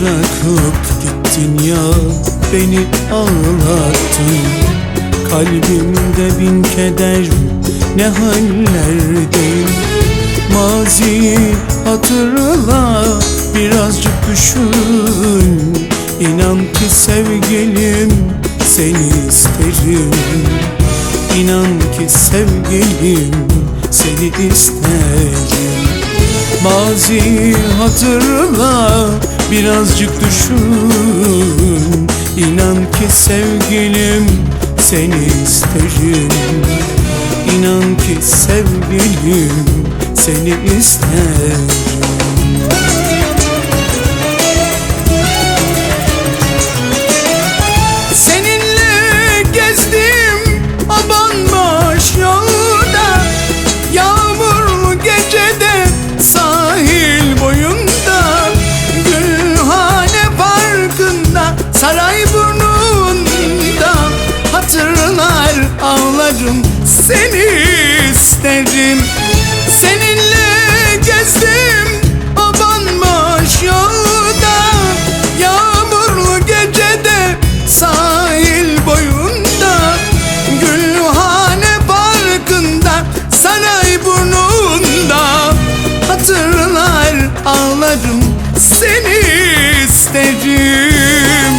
bırakıp gittin ya, beni ağlattın. Kalbimde bin keder, ne hallerdeyim. Maziyi hatırla, birazcık düşün. İnan ki sevgilim, seni isterim. İnan ki sevgilim, seni isterim. Maziyi hatırla, birazcık düşün. İnan ki sevgilim, seni isterim. İnan ki sevgilim, seni isterim. Seninle gezdim o bomboş yolda, yağmurlu gecede sahil boyunda, Gülhane Parkı'nda, Sarayburnu'nda, hatırlar ağlarım, seni isterim. Seninle gezdim o bomboş yolda, yağmurlu gecede sahil boyunda, Gülhane Parkı'nda, Sarayburnu'nda, hatırlar ağlarım, seni isterim.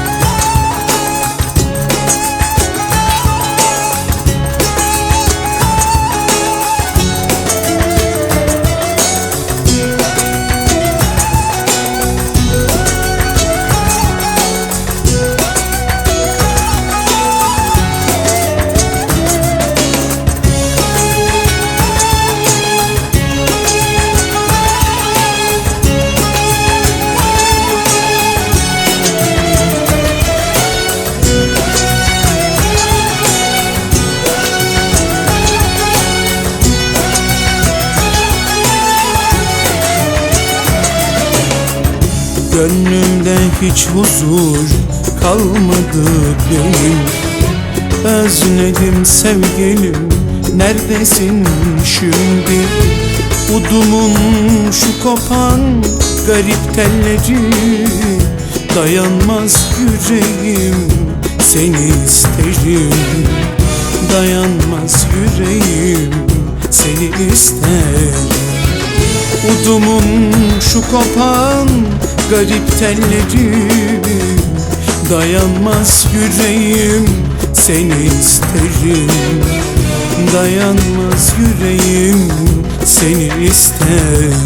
Gönlümde hiç huzur kalmadı benim. Özledim sevgilim, neredesin şimdi? Udumun şu kopan garip telleri, dayanmaz yüreğim, seni isterim. Dayanmaz yüreğim, seni isterim. Udumun şu kopan garip telleri, dayanmaz yüreğim, seni isterim. Dayanmaz yüreğim, seni isterim.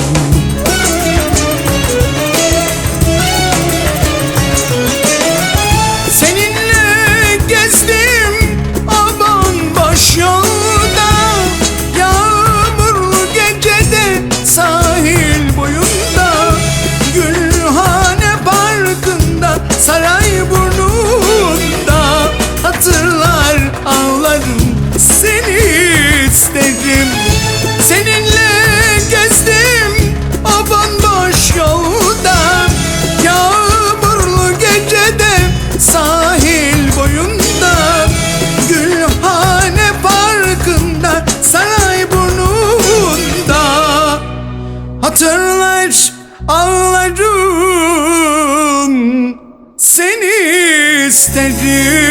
Seninle gezdim o bomboş yolda, yağmurlu gecede sahil boyunda, Gülhane Parkı'nda, Sarayburnu'nda, hatırlar ağlarım, seni isterim. Seninle gezdim o bomboş yolda, yağmurlu gecede sahil boyunda, Gülhane Parkı'nda, Sarayburnu'nda, hatırlar ağlarım, seni isterim.